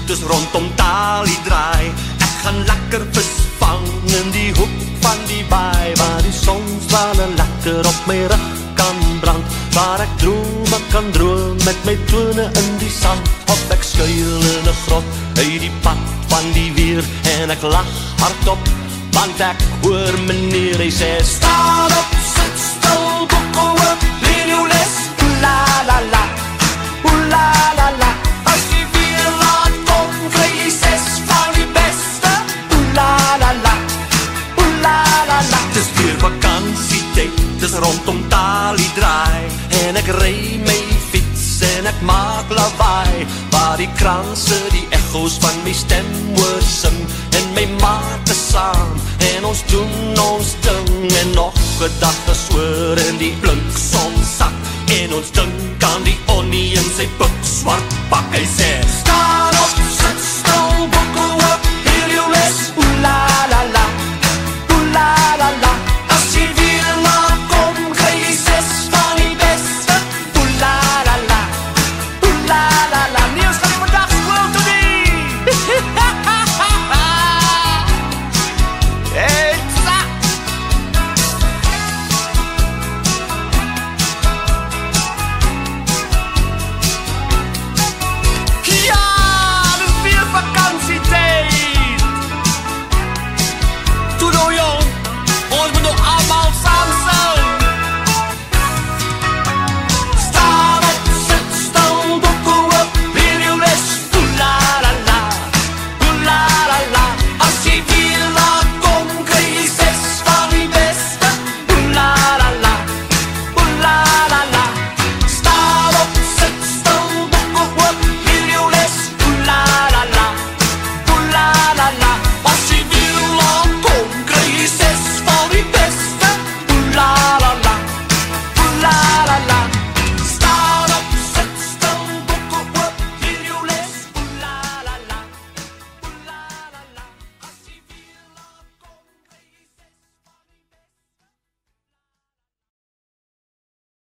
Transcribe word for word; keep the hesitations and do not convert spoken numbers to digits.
dus rondom Tali draai. Ek gaan lekker visvang in die hoek van die baai, waar die sonstrale lekker op my rug kan brand, waar ek droom, ek kan droom met my tone in die sand, of ek skuil in 'n grot uit die pad van die weer, en ek lach hardop, want ek hoor meneer, hy sê, staan op, sit stil, boek oor, leer jou les, oe la la la, oe la la la, as die weer laat kom, kry jy ses van die beste, oe la la la, oe la la la, dis weer vakansietyd, dis rondom Tali draai, en ek ry my fiets, en ek maak lawaai, waar die kranse die echo's van my stem hoor sing, en my maat is saam, en ons doen ons ding, en nog 'n dag gesoor in die blink sonsak, en ons dink aan die onnie in sy pik swart pak, hy sê, staan op,